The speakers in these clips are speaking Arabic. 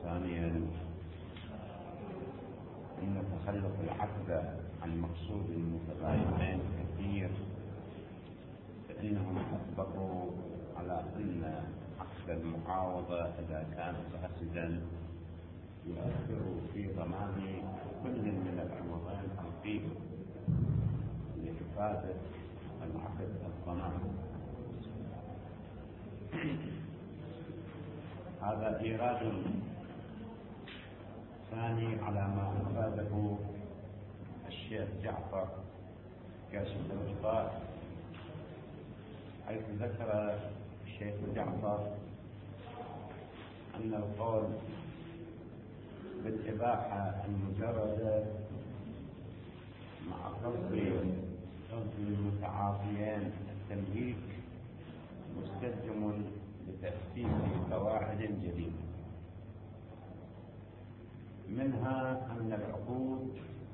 ثانيا أن تخلف العقد عن مقصود المتبايعين كثير، فإنهم أطبقوا على أن عقد المعاوضة إذا كان فاسدا يؤثر في ضمان كل من العوضين القيم لإفادة العقد الضمان. هذا إيراد ثاني على ما أفاده الشيخ جعفر كاشف الغطاء، حيث ذكر الشيخ جعفر أن القول بالإباحة المجردة مع قصد المتعاطيين التمليك مستلزم لتأسيس قواعد جديدة، منها أن العقود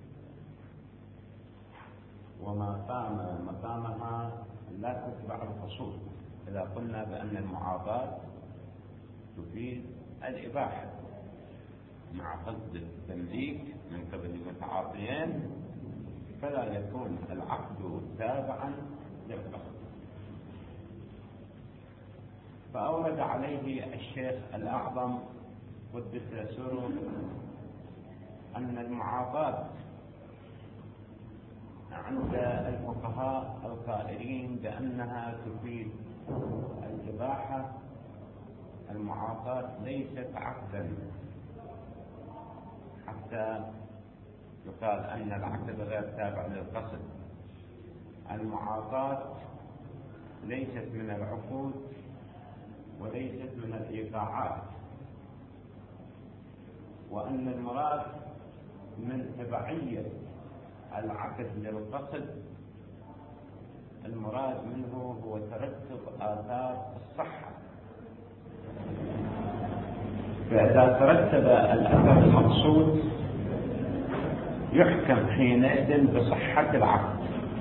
وما قام مقامها لا تتبع الفصول، إذا قلنا بأن المعاضات تفيد الإباحة مع قصد التمليك من قبل المتعاطيين، فلا يكون العقد تابعا للقصد. فأورد عليه الشيخ الأعظم قدس سره أن المعاضات عند الفقهاء القائلين بأنها تفيد الإباحة، المعاضات ليست عقدا حتى يقال أن العقد غير تابع للقصد. المعاضات ليست من العقود وليست من الإيقاعات، وأن المراد من تبعية العقد للقصد المراد منه هو ترتب آثار الصحة، فإذا ترتب الأثر المقصود يحكم حينئذ بصحة العقد.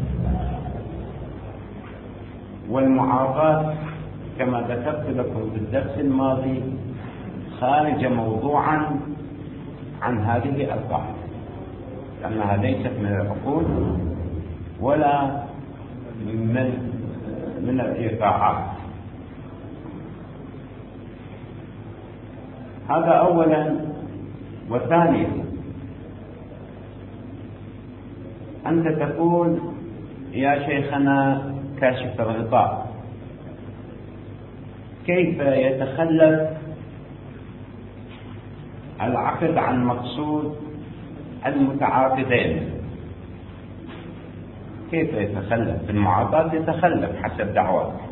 والمعاضات كما ذكرت لكم في الدرس الماضي خارج موضوعا عن هذه القاعدة، لأنها ليست من العقود ولا من الإيقاعات. هذا أولا. وثانيا أنت تقول يا شيخنا كاشف الغطاء كيف يتخلف العقد عن مقصود المتعاقدين؟ كيف يتخلف؟ في المعاضات يتخلف حسب دعواك.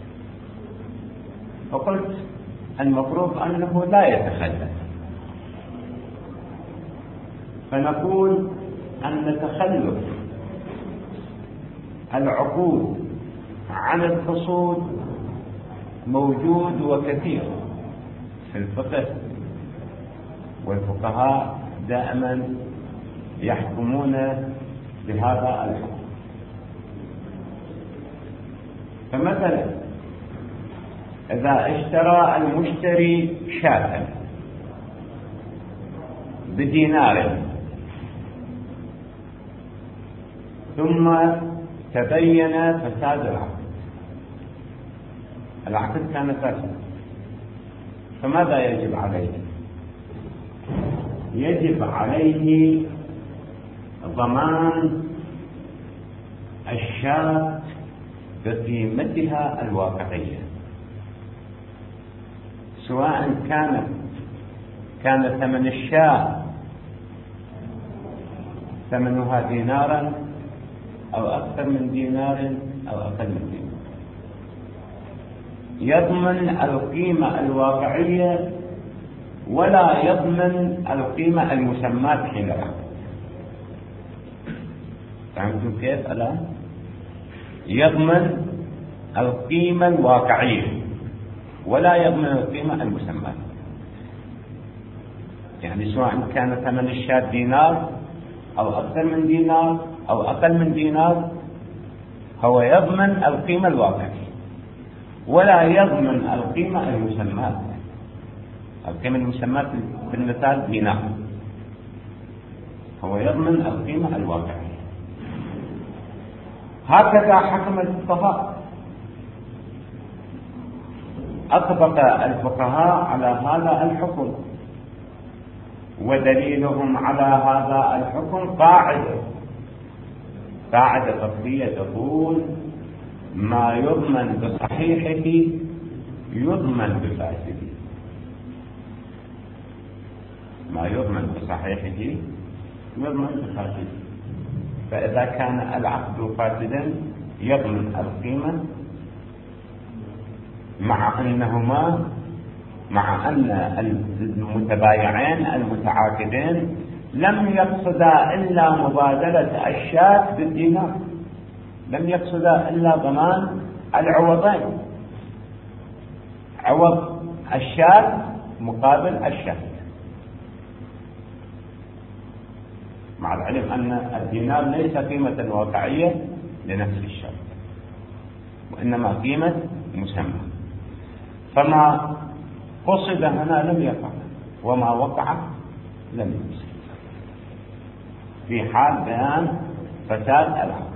فقلت المفروض أنه لا يتخلف، فنقول أن تخلف العقود عن الفصول موجود وكثير في الفقه، والفقهاء دائما يحكمون بهذا الحكم. فمثلا إذا اشترى المشتري شاة بدينار ثم تبين فساد العقد كان فاسدا، فماذا يجب عليه؟ يجب عليه ضمان الشاة بقيمتها الواقعية، سواء كان ثمن الشاة ثمنها دينارا أو أكثر من دينار أو أقل من دينار. يضمن القيمة الواقعية ولا يضمن القيمة المسماة حين العقد. فهمتم كيف الآن؟ يضمن القيمة الواقعية ولا يضمن القيمة المسماة، يعني سواء كان ثمن الشاة دينار أو أكثر من دينار أو أقل من دينار، هو يضمن القيمة الواقعية ولا يضمن القيمة المسماة. القيمة المسماة في المثال دينار، هو يضمن القيمة الواقعية. هكذا حكم الفقهاء، أطبق الفقهاء على هذا الحكم، ودليلهم على هذا الحكم قاعدة فقهية تقول: ما يضمن بصحيحه يضمن بفاسده. ما يضمن بصحيحه يضمن بفاسده. فإذا كان العقد فاسدا يضمن القيمة، مع أن المتبايعين المتعاقدين لم يقصدا إلا مبادلة الشاة بالدينار، لم يقصدا إلا ضمان العوضين، عوض الشاة مقابل الشاة، مع العلم أن الدينار ليس قيمة واقعية لنفس الشاة، وإنما قيمة مسمى. فما قصد هنا لم يقع، وما وقع لم يقصد، في حال بيان فساد العقد.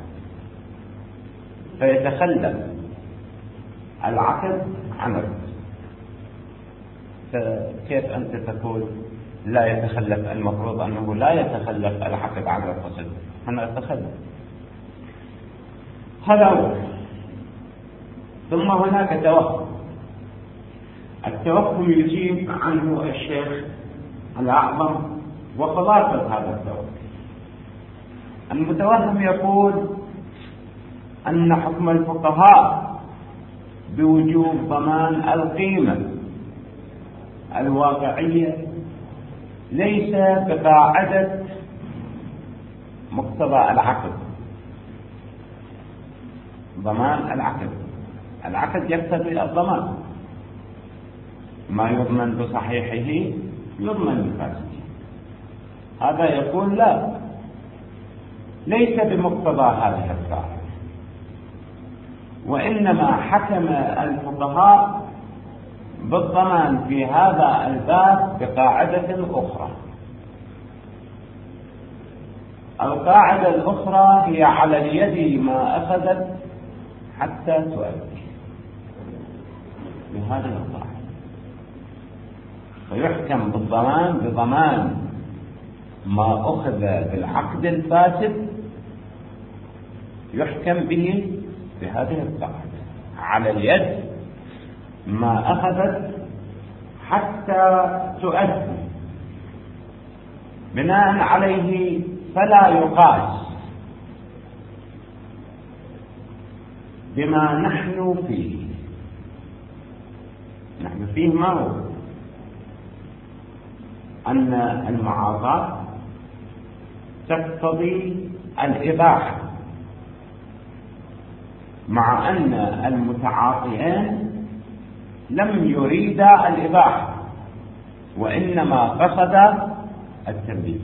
فيتخلف العقد عن القصد. فكيف أنت تقول لا يتخلف؟ المفروض أنه لا يتخلف العقد عن القصد، هنا يتخلف. هذا هو. ثم هناك توهم. التوهم يجيب عنه الشيخ الأعظم، وخلاصة هذا التوهم: المتوهم يقول أن حكم الفقهاء بوجوب ضمان القيمة الواقعية ليس بقاعدة مقتضى العقد. ضمان العقد يقتضي الضمان، ما يضمن بصحيحه يضمن بفاسده. هذا يقول لا، ليس بمقتضى هذه القاعدة، وإنما حكم الفقهاء بالضمان في هذا الباب بقاعدة أخرى. القاعدة الأخرى هي على اليد ما أخذت حتى تؤدي، بهذه القاعدة. فيحكم بالضمان بضمان ما أخذ بالعقد الفاسد، يحكم به بهذه القاعدة: على اليد ما أخذت حتى تؤدي. بناء عليه فلا يقاس بما نحن فيه. نحن فيه ما هو؟ أن المعاطاة تقتضي الإباحة، مع أن المتعاطيين لم يريدا الإباحة، وإنما قصدا التنبيه.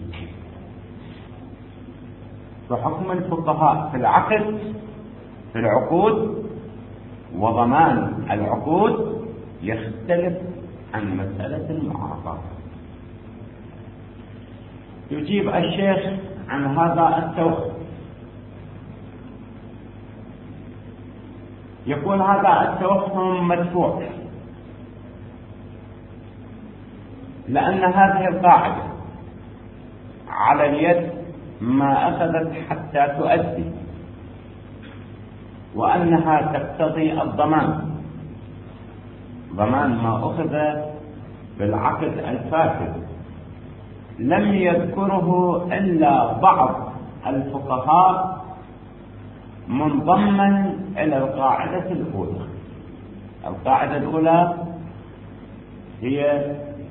فحكم الفقهاء في العقود وضمان العقود يختلف عن مسألة المعاطاة. يجيب الشيخ عن هذا التوهم، يقول: هذا التوهم مدفوع، لأن هذه القاعدة على اليد ما أخذت حتى تؤدي، وأنها تقتضي الضمان، ضمان ما أخذ بالعقد الفاسد، لم يذكره إلا بعض الفقهاء منضما إلى القاعدة الأولى. القاعدة الأولى هي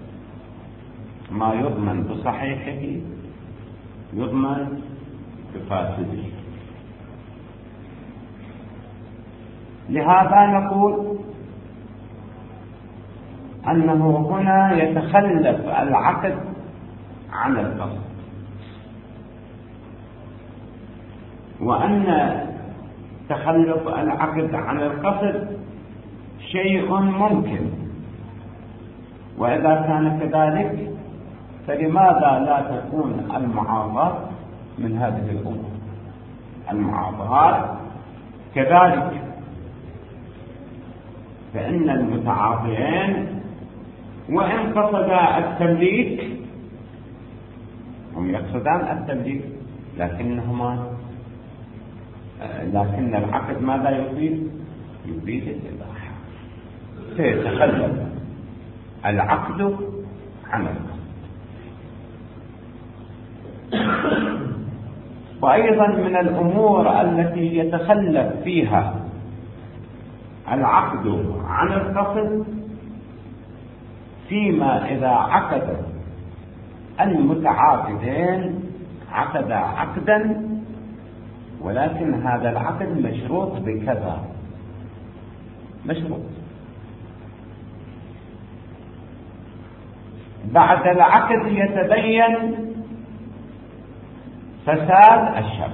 ما يضمن بصحيحه يضمن بفاسده. لهذا نقول أنه هنا يتخلف العقد عن القصد، وأن تخلف العقد عن القصد شيء ممكن، وإذا كان كذلك فلماذا لا تكون المعاضات من هذه الأمور؟ المعاضات كذلك، فإن المتعاطيين وإن قصدا التمليك، هم يقصدان التمليك، لكن العقد ماذا يفيد؟ يفيد الإباحة، سيتخلف العقد عن القصد. وأيضا من الأمور التي يتخلف فيها العقد عن القصد فيما إذا عقد المتعاقدين عقدا عقدا، ولكن هذا العقد مشروط بكذا، مشروط بعد العقد يتبين فساد الشرط.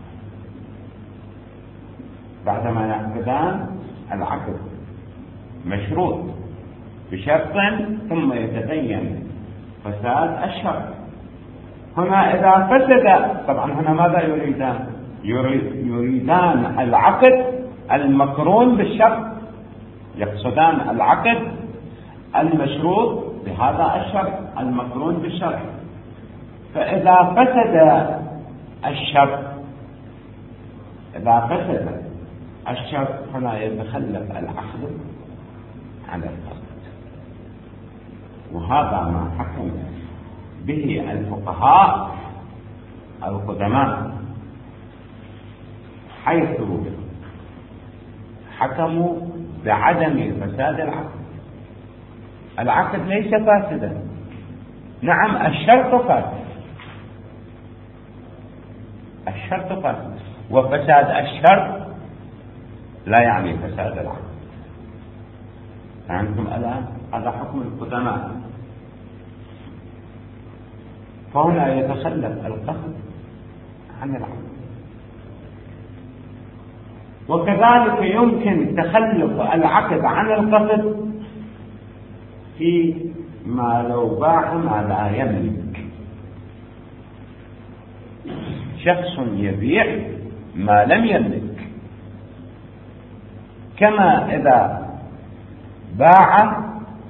بعدما يعقدان العقد مشروط بشرط ثم يتبين فساد الشرط. هنا إذا فسد، طبعا هنا ماذا يريدان؟ يريدان العقد المقرون بالشرط، يقصدان العقد المشروط بهذا الشرط المقرون بالشرط. فإذا فسد الشرط، إذا فسد الشرط هنا يتخلف العقد عن القصد. وهذا ما حكم به الفقهاء القدماء، حيث حكموا بعدم فساد العقد. العقد ليس فاسدا، نعم الشرط فاسد، الشرط فاسد، وفساد الشرط لا يعني فساد العقد. فأنتم الآن هذا حكم القدماء، فهنا يتخلف القصد عن العقد. وكذلك يمكن تخلف العقد عن القصد فيما لو باع ما لا يملك. شخص يبيع ما لم يملك، كما إذا باع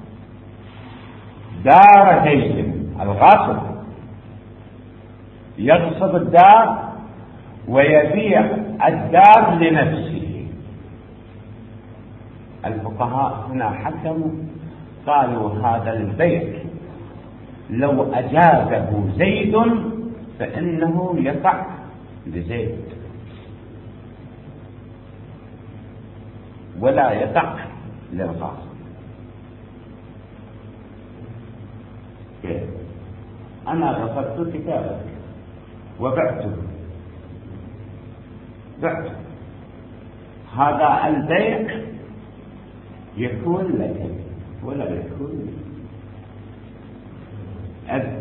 دار زيد الغاصب، يغصب الدار ويبيع الدار لنفسه. الفقهاء هنا حكموا قالوا هذا البيع لو أجازه زيد فإنه يقع لزيد ولا يقع للغاصب. أنا غصبت كتابك وبعته، هذا البيع يكون لك ولا يكون لك؟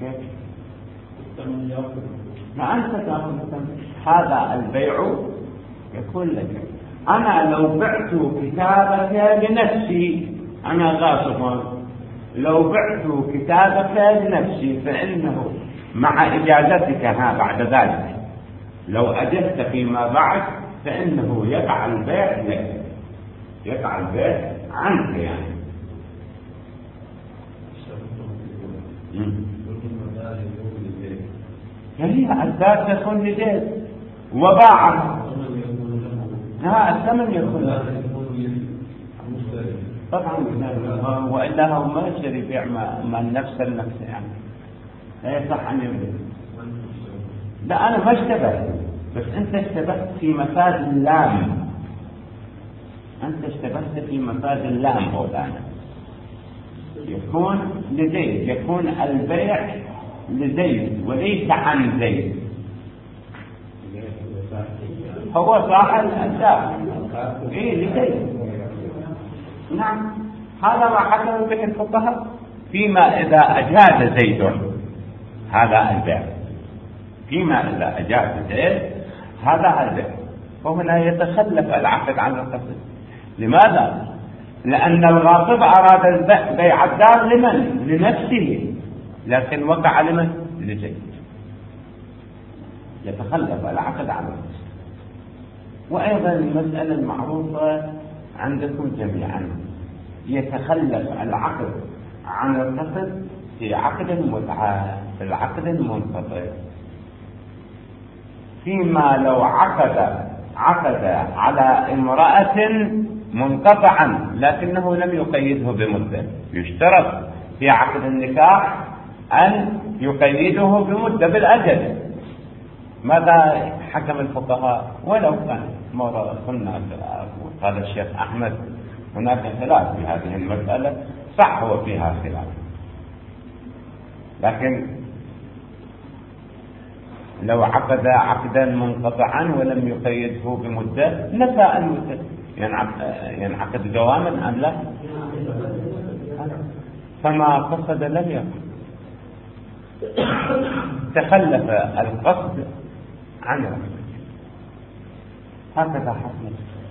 ما أنت تأخذ هذا البيع يكون لك. أنا لو بعت كتابك لنفسي، أنا غاصب، لو بعت كتابك لنفسي فإنه مع إجازتك بعد ذلك لو أجزت فيما بعد فإنه يقع البيع لك، يقع البيع عنك يعني. هي الدار تكون لزيد وباعها، الثمن يكون له طبعا، وإلا هو ما يشتري بيع ما النفس يعني لا يصح أن يبيع. لا أنا ما اشتبهت، بس أنت اشتبهت في مفاد اللام، أنت اشتبهت في مفاد اللام مولانا. يكون لزيد، يكون البيع لزيد وليس عن زيد، هو صاحب الدار لزيد. نعم هذا ما حكم به الفقهاء فيما إذا أجاز زيد هذا البيع، فيما إذا أجاز زيد هذا البيع، وهنا يتخلف العقد عن القصد. لماذا؟ لأن الغاصب أراد بيع الدار لمن؟ لنفسه، لكن وقع لمن؟ لزيد. يتخلف العقد عن القسط. وأيضا المسألة المعروفة عندكم جميعا، يتخلف العقد عن القسط في عقد المتعة، في العقد المنقطع، فيما لو عقد على امرأة منقطعا لكنه لم يقيده بمدة. يشترط في عقد النكاح أن يقيده بمدة بالأجل. ماذا حكم الفقهاء؟ ولو كان قلنا قال الشيخ أحمد هناك خلاف في هذه المسألة، صح هو فيها خلاف، لكن لو عقد عقدا منقطعا ولم يقيده بمدة نفى المدة، ينعقد دواما أم لا؟ فما قصد لم يكن، تخلف القصد عن القصد، هكذا حصل.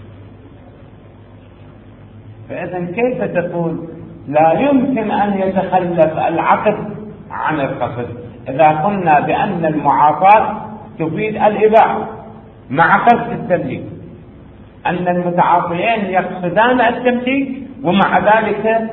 فإذا كيف تقول لا يمكن أن يتخلف العقد عن القصد إذا قلنا بأن المعاطاة تفيد الإباحة مع قصد التمليك، أن المتعاطيين يقصدان التمليك ومع ذلك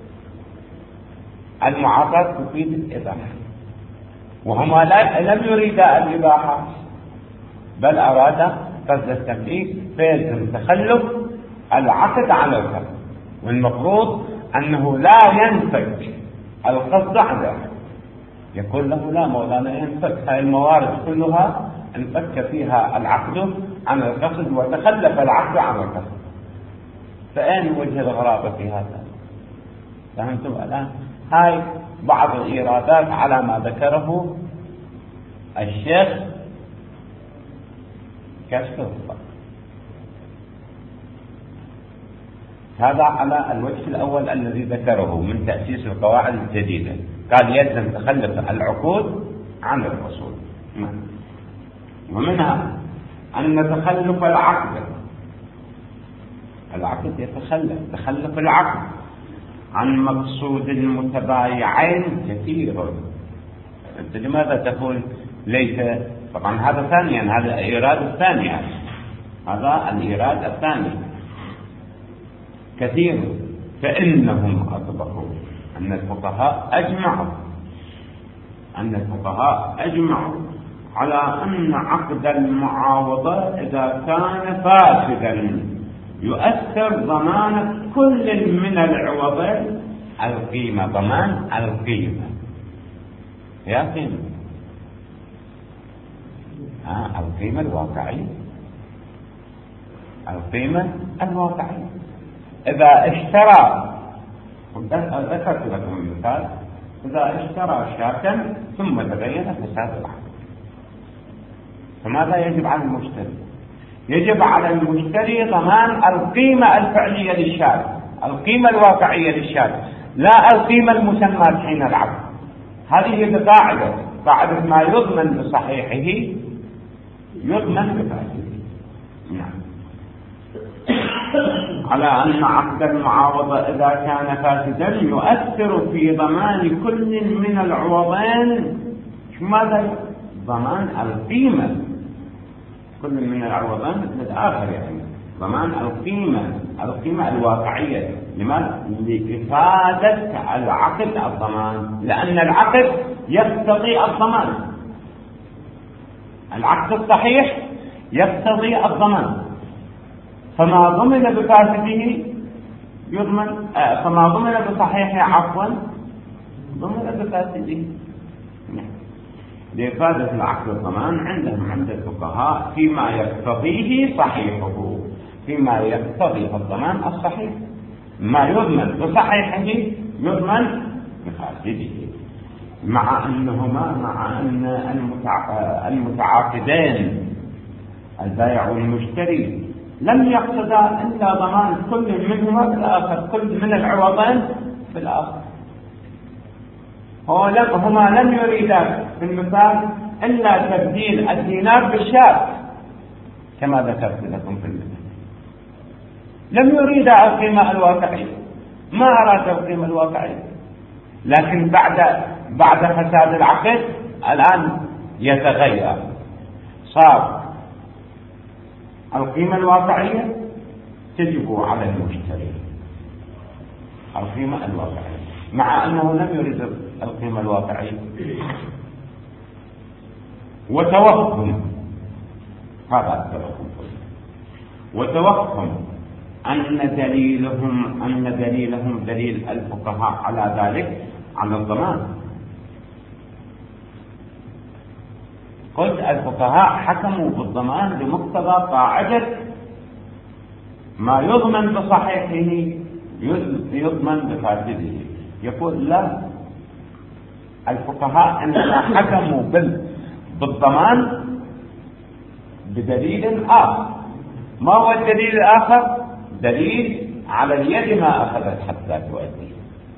المعاطاة تفيد الإباحة، وهما لم يريدا الإباحة بل أرادا قصد التمليك، فيلزم تخلف العقد عن القصد. والمفروض أنه لا ينفك القصد عن العقد، يقول له لا مولانا ينفك، هاي الموارد كلها انفك فيها العقد عن القصد وتخلف العقد عن القصد. فأين وجه الغرابة في هذا؟ فهمتم الآن؟ هاي بعض الإيرادات على ما ذكره الشيخ كشف. هذا على الوجه الأول الذي ذكره من تأسيس القواعد الجديدة، قال يلزم تخلف العقود عن الأصول. ومنها أن تخلف العقد تخلف العقد عن مقصود المتبايعين كثير. أنت لماذا تقول ليس؟ طبعا هذا ثانيا، هذا الإيراد الثاني، هذا الإيراد الثاني كثير. فإنهم أطبقوا أن الفقهاء أجمعوا على أن عقد المعاوضة إذا كان فاسدا يؤثر ضمان كل من العوضين القيمة، ضمان القيمة يا قيمة القيمة الواقعية، إذا اشترى، ذكرت لكم المثال، إذا اشترى شاة ثم تبين فساد العقد، فماذا يجب على المشتري؟ يجب على المشتري ضمان القيمة الفعلية للشاة، القيمة الواقعية للشاة، لا القيمة المسمى حين العقد. هذه قاعدة ما يضمن بصحيحه يضمن بفاسده. نعم. على أن عقد المعاوضة إذا كان فاسدا يؤثر في ضمان كل من العوضين. ماذا؟ ضمان القيمة، كل من العوضين مثل الآخر، يعني ضمان القيمة الواقعية. لماذا؟ لإفادة العقد الضمان، لأن العقد يقتضي الضمان، العقد الصحيح يقتضي الضمان، فما ضمن بفاسده يضمن، فما ضمن بصحيحه عفوا ضمن بفاسده. لإفادة العقد الضمان عندهم عند الفقهاء فيما يقتضيه صحيحه، فيما يقتضي الضمان الصحيح، ما يضمن بصحيحه يضمن بفاسده، مع أن المتعاقدين البائع والمشتري لم يقصدا إلا ضمان كل منهما في الآخر، كل من العوضين في الآخر. هما لم يريدا في المثال إلا تبديل الدينار بالشاة كما ذكرت لكم في المثال. لم يريد القيمة الواقعية، ما أراد القيمة الواقعية، لكن بعد فساد العقد الآن يتغير، صار القيمة الواقعية تجب على المشتري، القيمة الواقعية، مع أنه لم يريد القيمة الواقعية. وتوهم، هذا التوهم، وتوهم أن دليلهم دليل الفقهاء على ذلك على الضمان. قلت الفقهاء حكموا بالضمان بمقتضى قاعدة ما يضمن بصحيحه يضمن بفاسده. يقول لا، الفقهاء إنما حكموا بالضمان بدليل آخر. ما هو الدليل الآخر؟ دليل على اليد ما أخذت حتى تؤدي.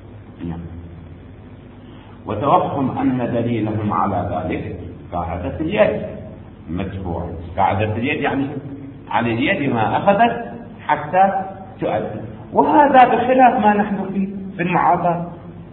وتوهم أن دليلهم على ذلك قاعدة اليد مدفوع. قاعدة اليد يعني على اليد ما أخذت حتى تؤدي، وهذا بخلاف ما نحن فيه في المعاضلة،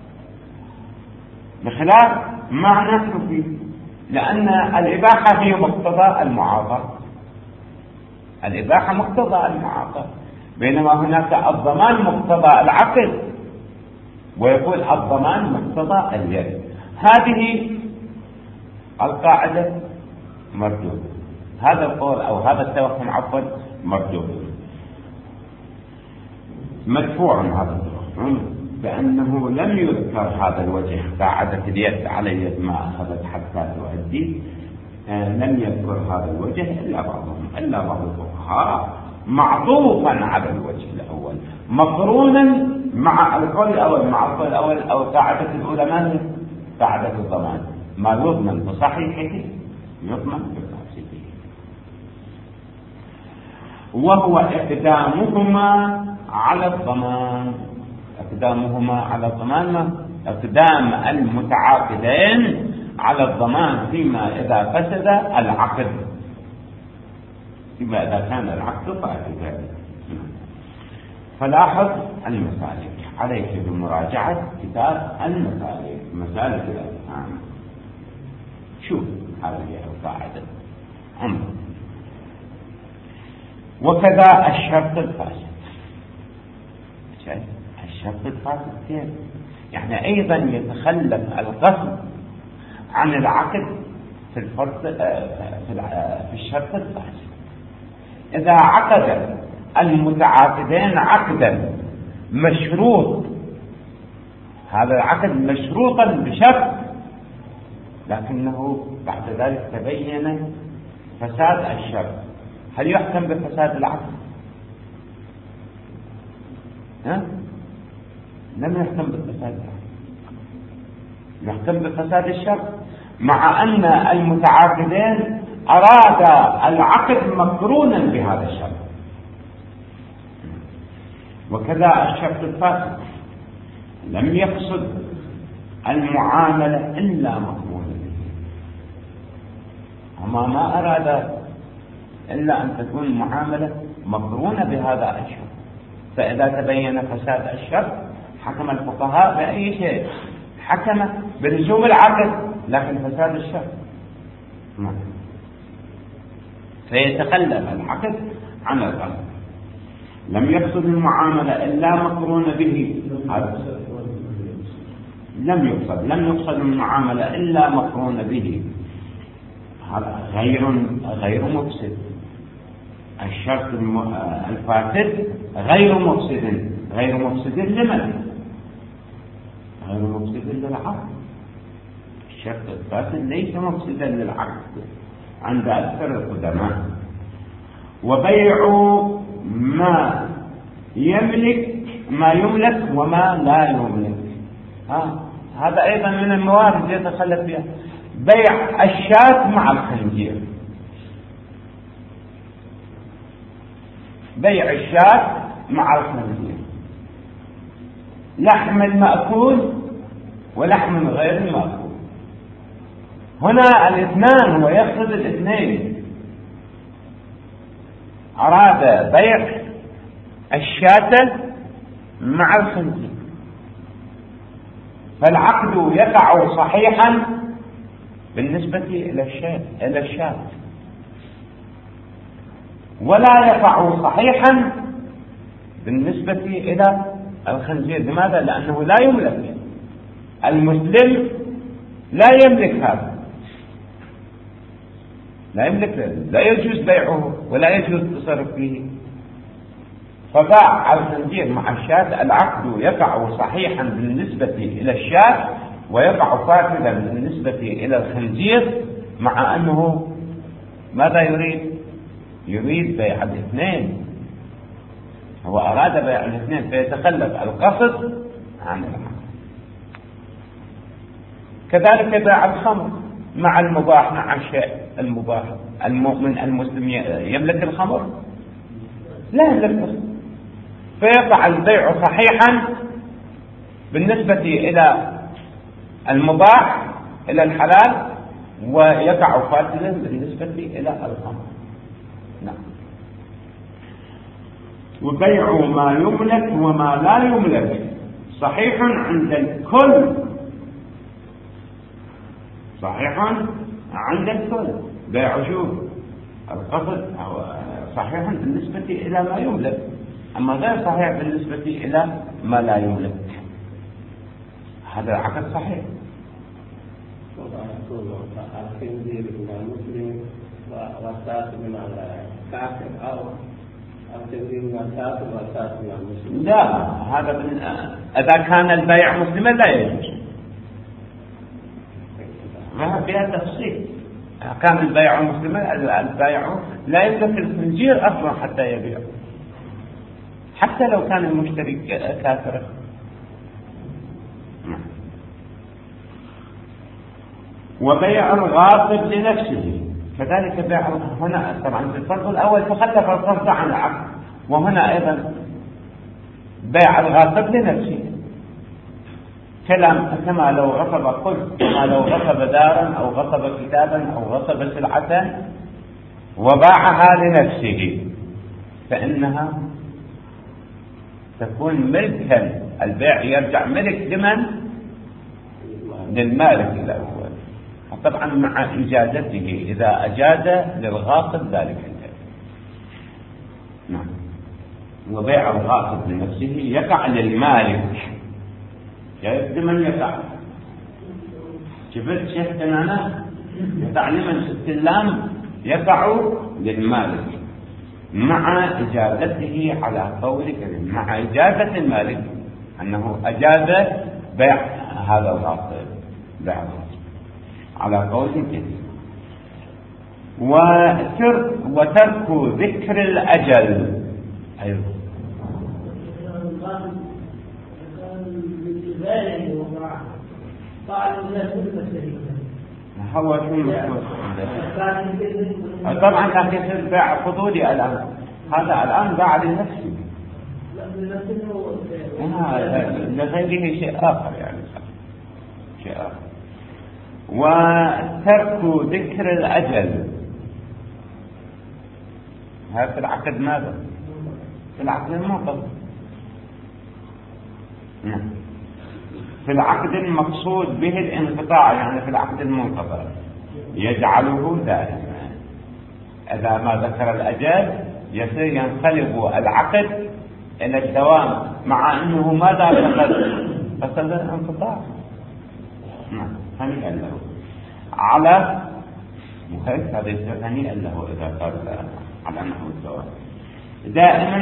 بخلاف ما نحن فيه، لأن الإباحة هي مقتضى المعاضلة، الإباحة مقتضى المعاضلة، بينما هناك الضمان مقتضى العقل، ويقول الضمان مقتضى اليد. هذه القاعدة مردود، هذا القول أو هذا التوهم عفوا مردود، مدفوع هذا التوهم بأنه لم يذكر هذا الوجه، قاعدة اليد على اليد ما أخذت حتى تؤدي، لم يذكر هذا الوجه إلا بعض الفقهاء معطوفا على الوجه الأول، مقرونا مع القول الأول، مع القول الأول أو قاعدة العلماء، قاعدة الضمان، ما يضمن بصحيحه يضمن بفاسده، وهو إقدامهما على الضمان. إقدامهما على الضمان، إقدام المتعاقدين على الضمان فيما إذا فسد العقد، فيما إذا كان العقد فاسدا. فلاحظ المسالك، عليك بمراجعة كتاب المسالك، مسالك الأفهام. شوف هذه القاعدة. وكذا الشرط الفاسد. الشرط الفاسد كيف؟ يعني أيضا يتخلف القصد عن العقد في الشرط الفاسد. إذا عقد المتعاقدين عقدا مشروط، هذا العقد مشروطا بشرط، لكنه بعد ذلك تبين فساد الشرط، هل يحكم بفساد العقد؟ لم يحكم بفساد العقد، يحكم بفساد الشرط، مع أن المتعاقدين أراد العقد مقرونا بهذا الشرط. وكذا الشرط الفاسد لم يقصد المعاملة إلا مقرونة به، أما ما أراد إلا أن تكون المعاملة مقرونة بهذا الشرط. فإذا تبين فساد الشرط حكم الفقهاء بأي شيء، حكم بلزوم العقد لكن فساد الشرط فيتخلف العقد عن الغرض. لم يقصد المعاملة إلا مقرونة به، لم يقصد المعاملة إلا مقرونة به، هذا غير مفسد. الشرط الفاسد غير مفسد لمن؟ غير مفسد للعقد. الشرط الفاسد ليس مفسدا للعقد عند أكثر القدماء. وبيع ما يملك وما لا يملك، هذا أيضا من الموارد يتخلف فيها. بيع الشاة مع الخنزير، بيع الشاة مع الخنزير، لحم المأكول ولحم غير المأكول. هنا الاثنان، هو يقصد الاثنين، أراد بيع الشاة مع الخنزير، فالعقد يقع صحيحا بالنسبة إلى الشاة ولا يقع صحيحا بالنسبة إلى الخنزير. لماذا؟ لأنه لا يملك، المسلم لا يملك هذا، لا يجوز بيعه ولا يجوز التصرف فيه. فباع الخنزير مع الشاة، العقد يقع صحيحا بالنسبة إلى الشاة ويقع فاسدا بالنسبة إلى الخنزير، مع أنه ماذا يريد بيع الاثنين، هو أراد بيع الاثنين، فيتخلف القصد عن العقد. كذلك بيع الخمر مع المباح، مع الشيء المباح. المؤمن المسلم يملك الخمر؟ لا يملك، فيقع البيع صحيحا بالنسبة إلى المباح إلى الحلال، ويقع فاسدا بالنسبة إلى الخمر. نعم. وبيع ما يملك وما لا يملك صحيح عند الكل، صحيح عند الكل. بيع شو القصد صحيح بالنسبة إلى ما يملك، أما غير صحيح بالنسبة إلى ما لا يملك. هذا عقد صحيح. الخنزير من المسلم والساس من الكافر، أو الخنزير من الكافر والساس من المسلم؟ لا، هذا إذا كان البيع مسلما لا يجوز، ما فيها تفصيل. كان البيع مسلما، البيع لا يملك الخنزير أصلا حتى يبيع، حتى لو كان المشتري كافرا. وبيع الغاصب لنفسه كذلك. بيع هنا طبعا في الفرق الأول تخلف القصد عن العقد، وهنا أيضا بيع الغاصب لنفسه. كما لو غصب كما لو غصب دارا أو غصب كتابا أو غصب سلعة وباعها لنفسه، فإنها تكون ملكا. البيع يرجع ملك لمن؟ للمالك الأول، طبعا مع إجازته إذا أجاز للغاصب ذلك الشيء. نعم. وبيع الغاصب لنفسه يقع للمالك. كيف لمن يقع؟ جبت شيختنا أنا يقع لمن؟ السلام يقع للمالك مع إجازته على قول كريم، مع إجازة المالك أنه أجاز بيع هذا الغاصب، بيع الغاصب على قول كريم. وترك ذكر الأجل أيضا. هو طبعا لا يصير بيع فضولي الآن، هذا الآن باع لنفسه، لغيره شيء آخر، يعني شيء آخر. وترك ذكر الأجل، هذا العقد ماذا؟ في العقد المنقض. في العقد المقصود به الانقطاع، يعني في العقد المنقضى يجعله دائما. إذا ما ذكر الأجل يصير ينقلب العقد إلى الدوام، مع أنه ماذا فقد الانقطاع. هنيئا له على مخيف، هذا يصير هنيئا له إذا قال على نحو الدوام دائما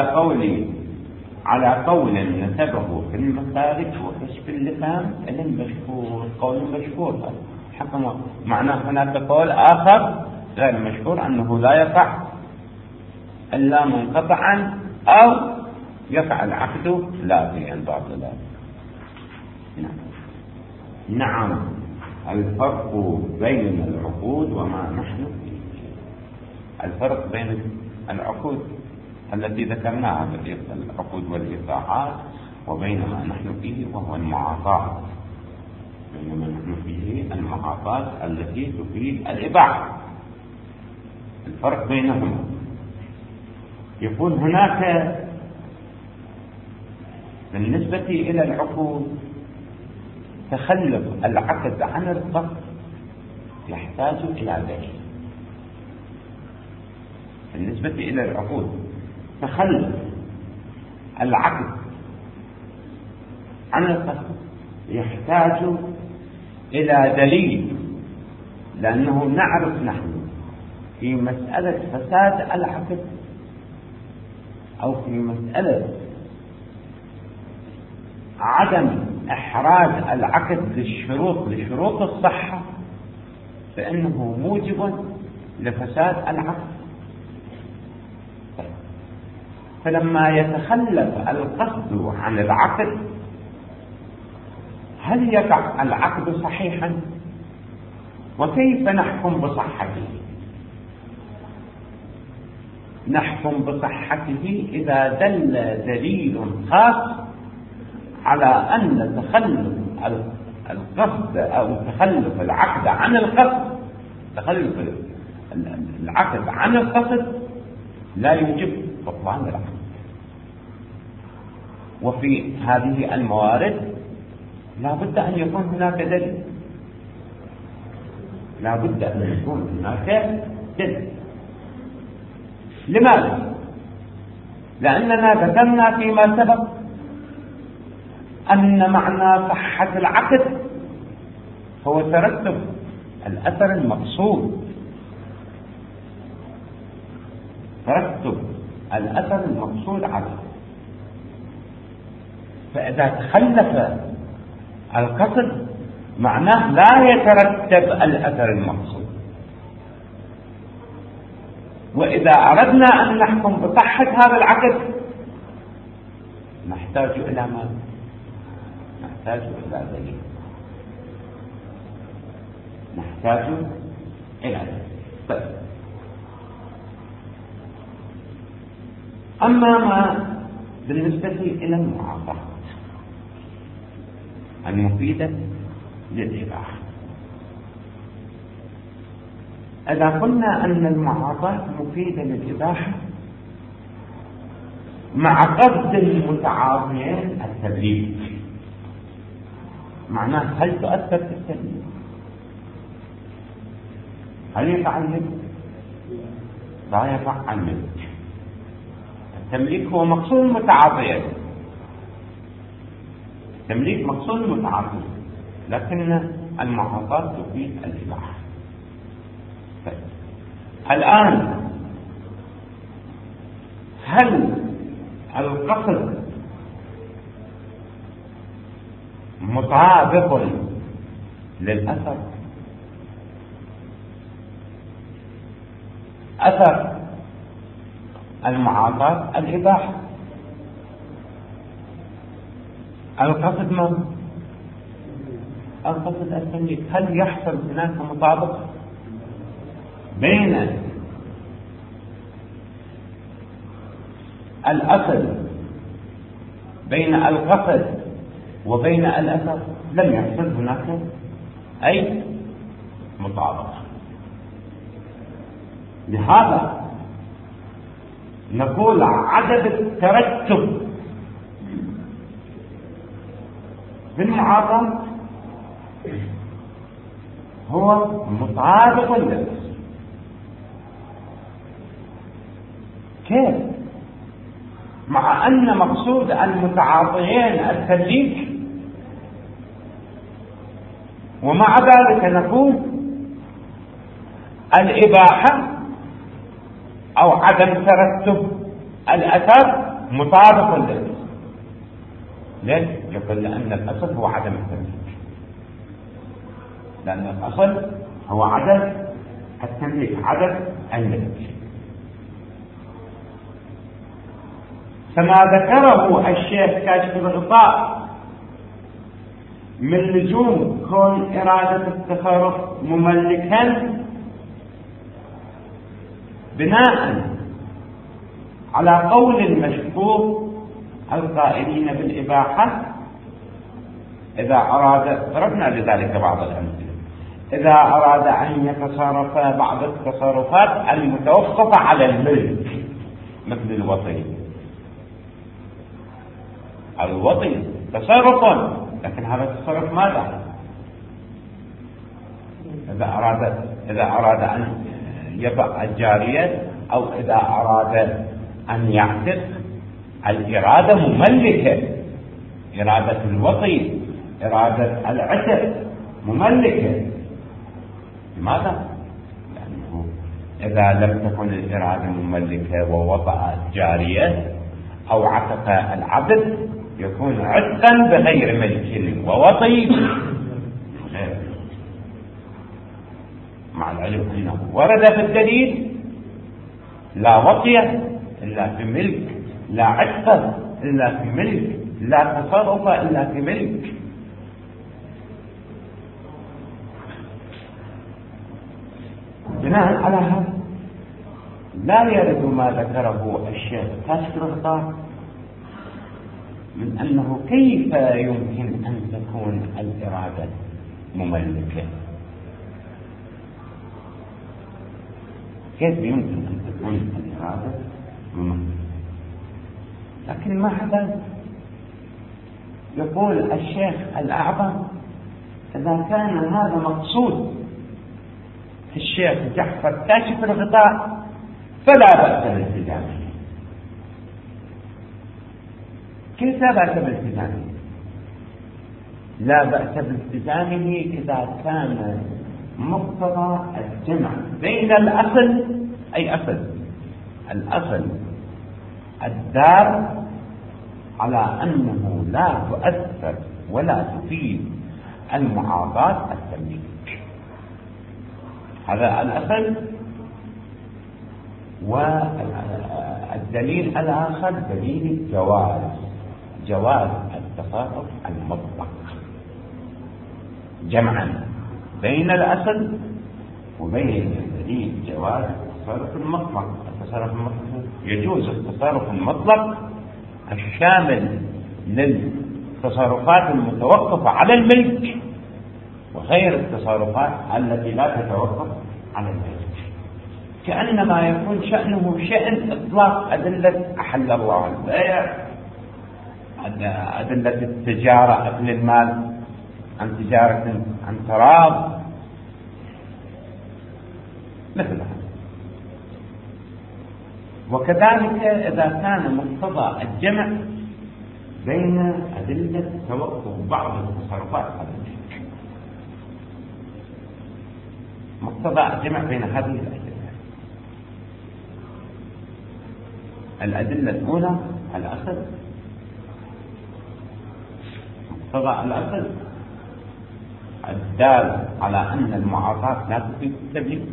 على قول نسبه في المخارج وكشف اللسان إلى المشهور. قول مشهور حكم معناه هناك قول آخر غير مشهور أنه لا يقع إلا منقطعا أو يقع العقد لاغيا بعض ذلك. نعم. الفرق بين العقود وما نحن فيه. الفرق بين العقود التي ذكرناها، العقود والإيقاعات، وبين ما نحن فيه وهو المعاطاة. بينما نحن فيه المعاطاة التي تفيد الإباحة. الفرق بينهما يكون هناك بالنسبة إلى العقود تخلف العقد عن القصد يحتاج إلى دليل. بالنسبة إلى العقود تخلف العقد عن القصد يحتاج إلى دليل، لأنه نعرف نحن في مسألة فساد العقد أو في مسألة عدم إحراز العقد لشروط الصحة فإنه موجب لفساد العقد. فلما يتخلف القصد عن العقد هل يقع العقد صحيحا؟ وكيف نحكم بصحته؟ نحكم بصحته إذا دل دليل خاص على أن تخلف القصد أو تخلف العقد عن القصد، تخلف العقد عن القصد لا يوجب بطلان العقد. وفي هذه الموارد لا بد أن يكون هناك دليل، لا بد أن يكون هناك دليل. لماذا؟ لأننا ذكرنا فيما سبق أن معنى صحة العقد هو ترتب الأثر المقصود، ترتب الأثر المقصود عليه. فإذا تخلف القصد معناه لا يترتب الأثر المقصود. وإذا أردنا أن نحكم بصحة هذا العقد نحتاج إلى ما؟ نحتاج إلى دليل، نحتاج إلى دليل. أما ما بالنسبة إلى المعاطاة المفيدة للإباحة، إذا قلنا أن المعاطاة مفيدة للإباحة مع قصد المتعاطيين التبليغ، معناه هل تؤثر في التبليغ؟ هل يقع الملك؟ لا يقع الملك. التمليك هو مقصود المتعاطيين، التمليك مقصود المتعاطيين، لكن المعاطاة تفيد الإباحة. الآن هل القصد مطابق للأثر؟ أثر المعاطاة الإباحة، القصد ما؟ القصد التمليك. هل يحصل هناك مطابقة بين الأصل، بين القصد وبين الأثر؟ لم يحصل هناك أي مطابقة. لهذا نقول عدم الترتب بالمعاطاة هو مطابق للأصل. كيف؟ مع أن مقصود المتعاطيين التمليك، ومع ذلك نقول الإباحة أو عدم ترتب الأثر مطابق للأصل. ليش؟ يقول لأن الأصل هو عدم التمليك، لأن الأصل هو عدم التمليك، عدم الملك. كما ذكره الشيخ كاشف الغطاء من لزوم كون إرادة التصرف مملكا بناء على قول المشهور القائلين بالإباحة إذا أراد، ضربنا لذلك بعض الأمثلة، إذا أراد أن يتصرف بعض التصرفات المتوقفة على الملك مثل الوصية، الوطي تصرف، لكن هذا التصرف ماذا؟ إذا أراد أن يبع الجارية أو إذا أراد أن يعتق، الإرادة مملكة، إرادة الوطي، إرادة العتق مملكة. لماذا؟ لأنه إذا لم تكن الإرادة مملكة ووضع الجارية أو عتق العبد يكون عتقا بغير ملك ووطي غير، مع العلم أنه ورد في الدليل لا وطي إلا في ملك، لا عتق إلا في ملك، لا تصرف إلا في ملك. بناء على هذا لا يرد ما ذكره الشيخ كاشف الغطاء من أنه كيف يمكن أن تكون الإرادة مملكة، كيف يمكن أن تكون الإرادة مملكة. لكن ما حدث. يقول الشيخ الأعظم إذا كان هذا مقصود في الشيخ جعفر كاشف الغطاء فلا بأس بالالتزامه. كيف لا بأس بالالتزامه؟ لا بأس بالالتزامه إذا كان مقتضى الجمع بين الأصل، أي أصل الأصل الدار على أنه لا تؤثر ولا تفيد المعاضاة التمليك، هذا الأصل. والدليل الآخر دليل الجواز، جواز التصرف المطلق جمعا بين الأصل وبين دليل جواز التصرف المطلق. التصرف المطلق يجوز التصرف المطلق الشامل للتصرفات المتوقفة على الملك وغير التصرفات التي لا تتوقف على الملك، كأنما يكون شأنه شأن إطلاق أدلة أحل الله البيع، أدلة التجارة، أكل المال عن تجارة عن تراض، مثل هذا. وكذلك إذا كان مقتضى الجمع بين أدلة توقف بعض التصرفات على الملك، مقتضى الجمع بين هذه الأدلة الأولى الأصل، مقتضى الأصل الدال على أن المعاطاة لا تفيد التمليك،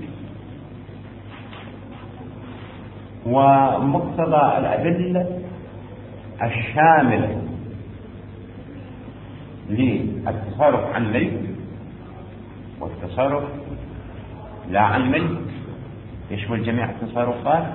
ومقتضى الأدلة الشاملة للتصرف عن ملك والتصرف لا عن ملك، يشمل جميع التصرفات.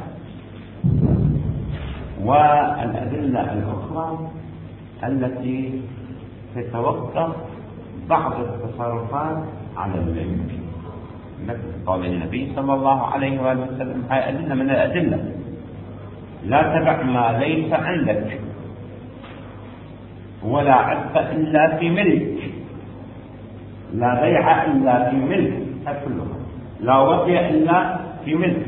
والأدلة الأخرى التي تتوقف بعض التصرفات على الملك، مثل قول النبي صلى الله عليه وآله وسلم، هاي أدلة من الأدلة: لا تبع ما ليس عندك، ولا عتق إلا في ملك، لا بيع إلا في ملك، كلها لا وطي إلا في ملك.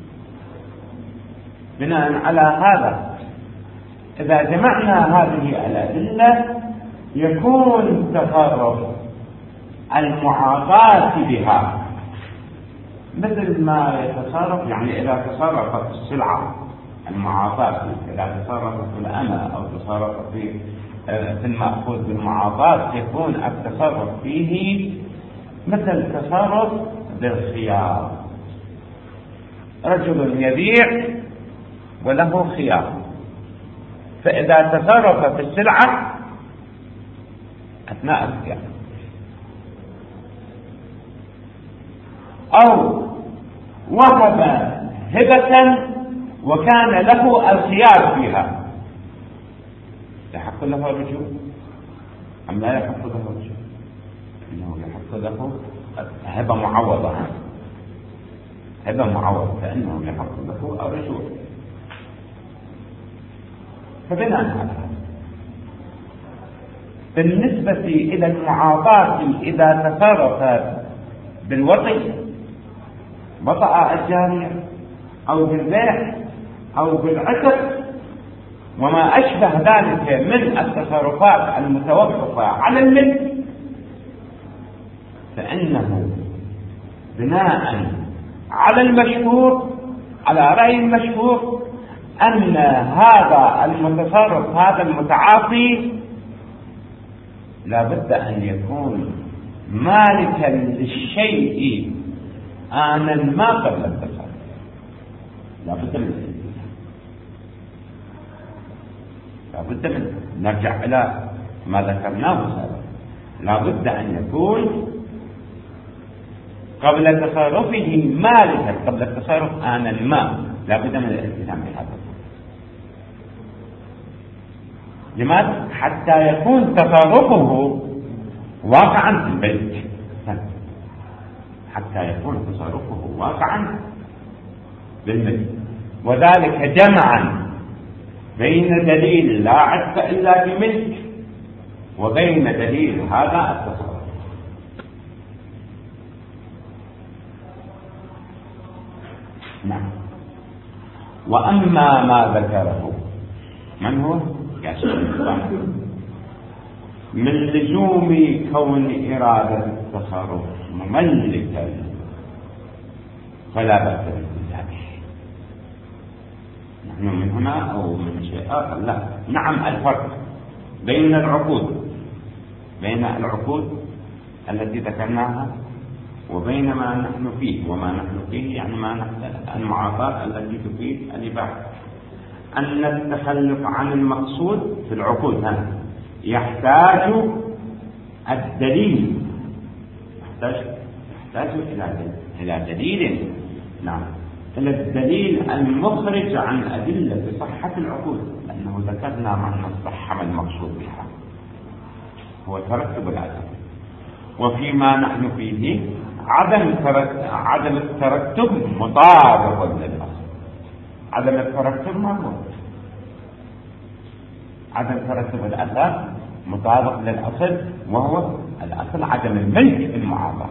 بناء على هذا إذا جمعنا هذه الأدلة يكون تصرف المعاطاة بها مثل ما يتصرف، يعني إذا تصرفت السلعة المعاطاة، إذا تصرفت الأمة أو تصرفت في المأخوذ بالمعاطاة يكون التصرف فيه مثل تصرف بالخيار، رجل يبيع وله خيار، فإذا تصرف في السلعة أثناء الخيار أو وهب هبة وكان له الخيار فيها، يحق له الرجوع أم لا يحق له الرجوع؟ إنه يحق له هبة معوضة، هبة معوضة، فإنه يحق له الرجوع. فبناء على هذا بالنسبة إلى المعاطاة إذا تصرف بالوطي وطأ الجارية أو بالبيع أو بالعتق وما أشبه ذلك من التصرفات المتوقفة على الملك، فإنه بناء على المشهور، على رأي المشهور، أن هذا المتصرف هذا المتعاطي لا بد أن يكون مالكا للشيء آنا ما قبل التصرف، لا بد من الالتزام، لا بد من نرجع إلى ما ذكرناه سابقا، لا بد أن يكون قبل تصرفه مالكا، قبل التصرف آنا ما، لا بد من الالتزام بهذا. لماذا؟ حتى يكون تصرفه واقعا في الملك، حتى يكون تصرفه واقعا بالملك، وذلك جمعا بين دليل لا عتق إلا بملك وبين دليل هذا التصرف. نعم. وأما ما ذكره من هو من لزوم كون إرادة التصرف مملكا فلا بأس بالتزامه. نحن من هنا أو من شيء آخر لا. نعم، الفرق بين العقود، بين العقود التي ذكرناها وبين ما نحن فيه، وما نحن فيه يعني ما نحن المعاطاة التي تفيد الإباحة، أن التخلف عن المقصود في العقود هذا يحتاج الدليل، يحتاج إلى دليل، نعم، إلى الدليل المخرج عن أدلة صحة العقود، لأنه ذكرنا معنى الصحة ما المقصود بها هو ترتب العدم، وفيما نحن فيه عدم الترتب مطابق للأصل. عدم الترتب ما هو؟ عدم ترتب الأثر مطابق للأصل، وهو الأصل عدم الملك في المعاطاة.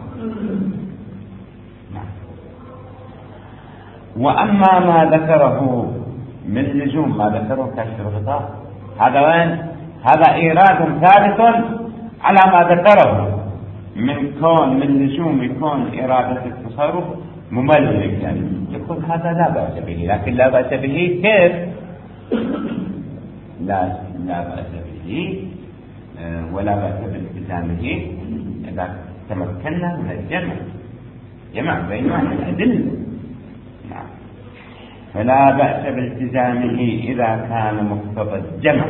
وأما ما ذكره من لزوم، ما ذكره كشف الغطاء، هذا وين؟ هذا إيراد ثالث على ما ذكره من لزوم يكون إرادة التصرف مملك، يعني يقول هذا لا بأس به، لكن لا بأس به كيف؟ لا بأس به ولا بأس بالتزامه إذا تمكنا من الجمع بين الأدلة. نعم. فلا بأس بالتزامه إذا كان مقتضى الجمع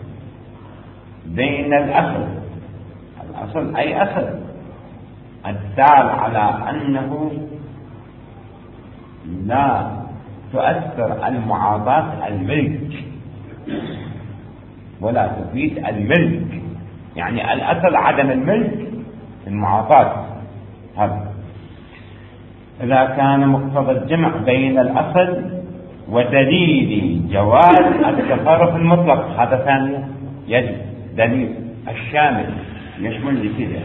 بين الأصل أي أصل الدال على أنه لا تؤثر المعاطاة الملك ولا تفيد الملك، يعني الأصل عدم الملك المعاطاة هذا. إذا كان مقتضى الجمع بين الأصل ودليل جواز التصرف المطلق، هذا ثاني يجب دليل الشامل يشمل لكذا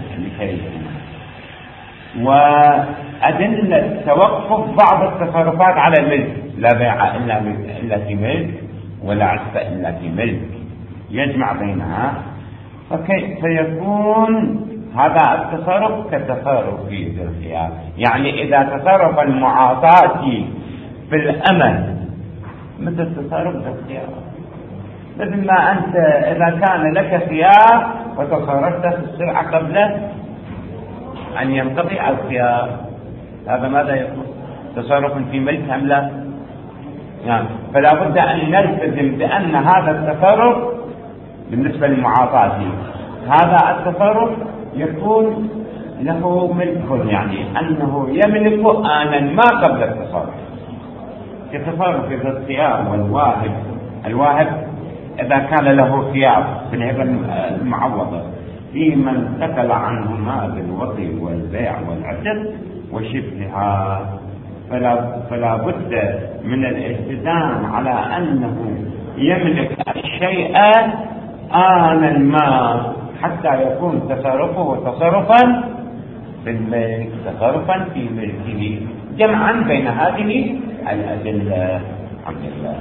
وأدلة توقف بعض التصرفات على الملك، لا بيع إلا في ملك ولا عتق إلا في ملك، يجمع بينها، فكيف يكون هذا التصرف كتصرف في ذي الخيار؟ يعني إذا تصرف المعاطاة في الأمل مثل تصرف ذي الخيار، مثل ما أنت إذا كان لك خيار وتصرفت في السلعة قبل أن ينقطع الخيار، هذا ماذا يكون؟ تصرف في ملك أم لا؟ يعني فلا بد أن نلتزم بأن هذا التصرف بالنسبة للمعاطاة هذا التصرف يكون له ملك، يعني أنه يملك آنا ما قبل التصرف، كتصرف في الخيار والواهب إذا كان له خيار في الهبة المعوضة في من انتقل عنهما بالوطي والبيع والعتق وشبهها، فلا بد من الالتزام على أنه يملك الشيء آنا ما حتى يكون تصرفه تصرفا في الملك، تصرفا في ملكه، جمعا بين هذه الأدلة. الحمد لله.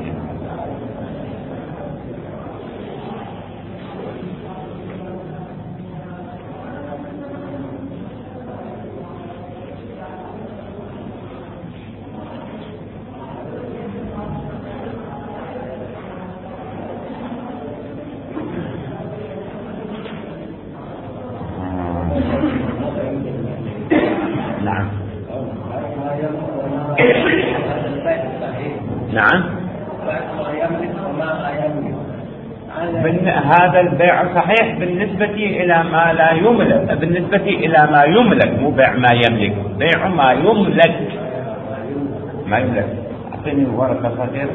نعم. هذا البيع صحيح بالنسبة إلى ما لا يملك، بالنسبة إلى ما يملك، مو بيع ما يملك، بيع ما يملك. ما يملك. أعطيني ورقة صغيرة.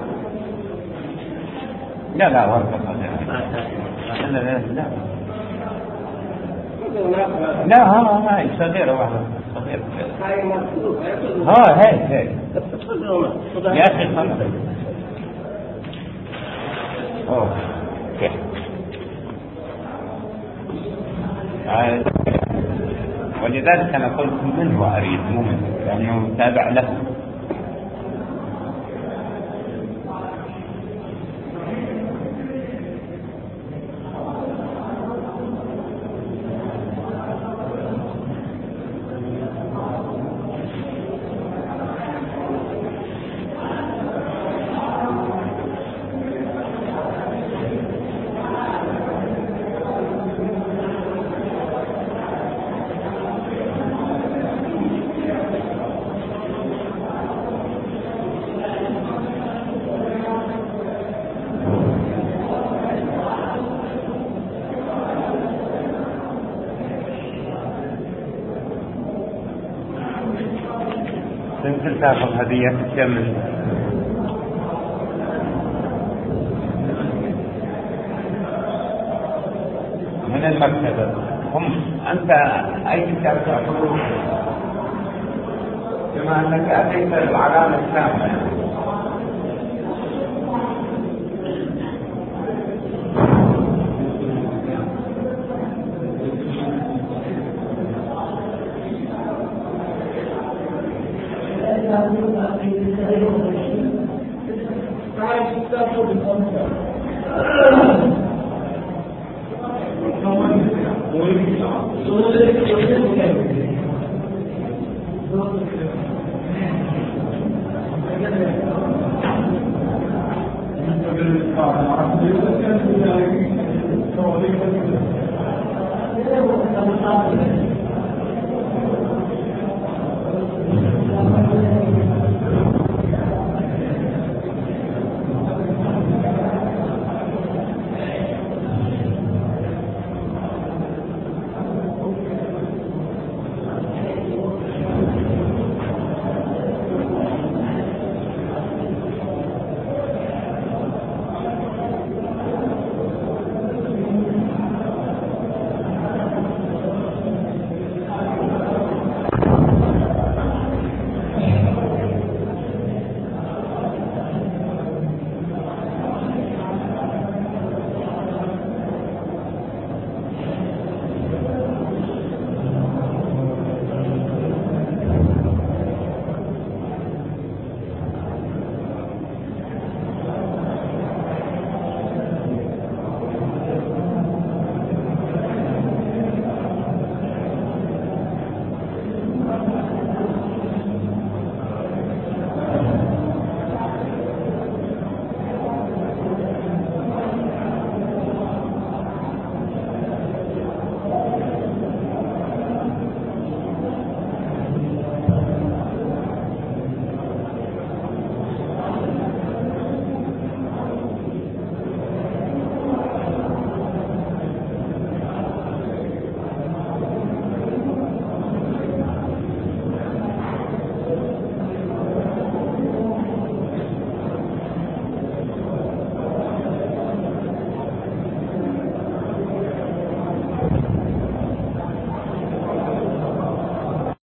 لا ورقة صغيرة. لا هاي صغيرة واحدة صغيرة. هاي يا أخي خلاص. ولذلك أنا قلت من هو أريد، مو من لأنه تابع له. تنزل تاخذ هدية تكمل. من المكتبة أنت أي كتاب تأخذه؟ كما أنك أتيت العلامة الكاملة. Thank you.